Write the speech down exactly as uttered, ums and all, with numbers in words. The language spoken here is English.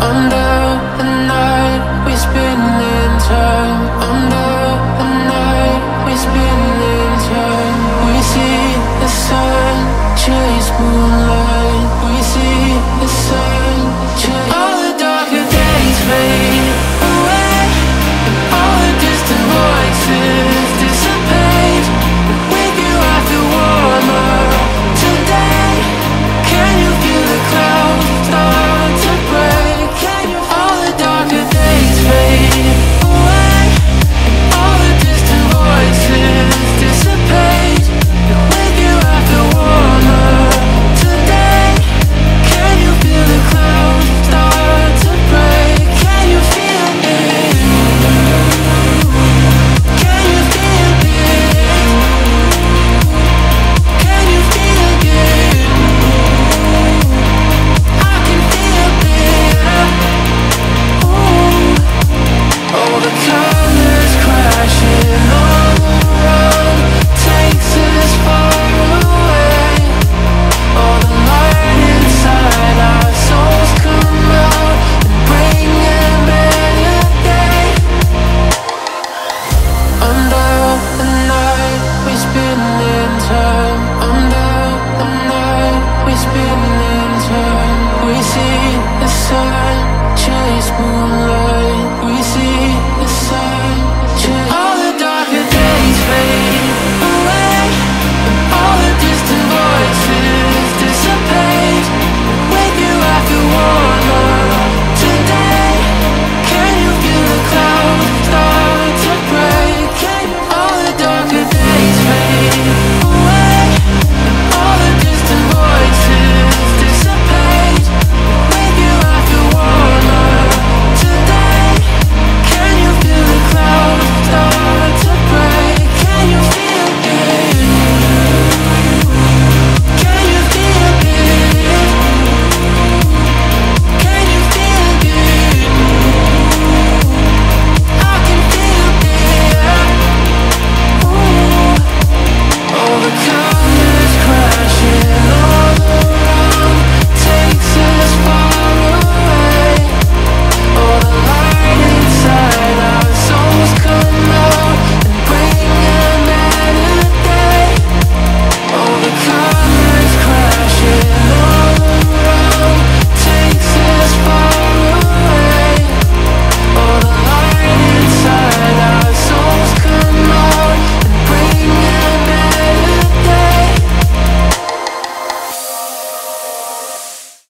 Under the night, we spin in time. Under the night, we spin in time. We see the sun chase moonlight. We see the sun chase. All the darker days fade away, and all the distant voices dissipate. With you I feel warmer today. Can you feel the clouds start to break? Can you? All the darker days fade away, and all the distant voices dissipate. With you I feel warmer today. Can you feel the clouds start to break? Can you feel it? Can you feel it? Can you feel it? I can feel it. Ooh. Oh, the colors crashing on the road takes us far away. All the light inside our souls come out and bring a better day. Under the night, we spin in time. Under the night, we spin in time. We see the sun chase moonlight.